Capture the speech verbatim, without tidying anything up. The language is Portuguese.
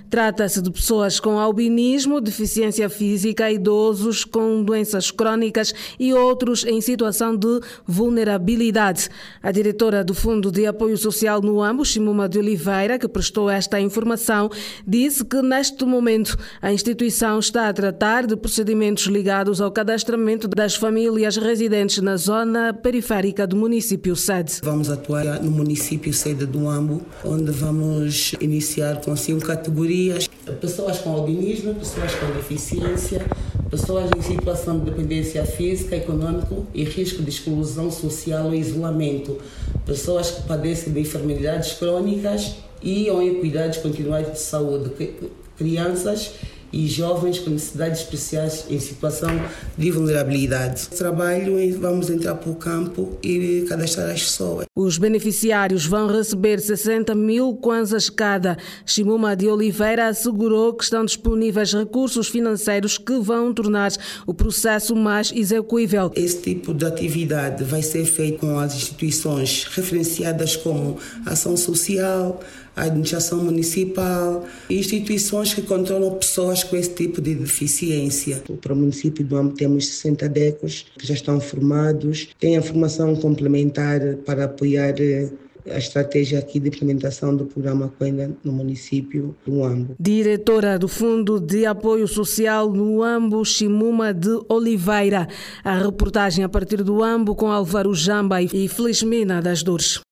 Trata-se de pessoas com albinismo, deficiência física, idosos com doenças crônicas e outros em situação de vulnerabilidade. A diretora do Fundo de Apoio Social no Uambo, Chimuma de Oliveira, que prestou esta informação, disse que neste momento a instituição está a tratar de procedimentos ligados ao cadastramento das famílias residentes na zona periférica do município sede. Vamos atuar no município sede do Uambo, onde vamos iniciar com cinco categorias: pessoas com albinismo, pessoas com deficiência, pessoas em situação de dependência física, econômica e risco de exclusão social ou isolamento, pessoas que padecem de enfermidades crônicas e ou em cuidados continuados de saúde, crianças e jovens com necessidades especiais em situação de vulnerabilidade. Trabalho, vamos entrar para o campo e cadastrar as pessoas. Os beneficiários vão receber sessenta mil kwanzas cada. Chimuma de Oliveira assegurou que estão disponíveis recursos financeiros que vão tornar o processo mais execuível. Esse tipo de atividade vai ser feito com as instituições referenciadas como Ação Social, a administração municipal e instituições que controlam pessoas com esse tipo de deficiência. Para o município do Uambo temos sessenta D E C Os que já estão formados, tem a formação complementar para apoiar a estratégia aqui de implementação do programa Coenda no município do Uambo. Diretora do Fundo de Apoio Social no Uambo, Chimuma de Oliveira. A reportagem a partir do Uambo com Álvaro Jamba e Felizmina das Dores.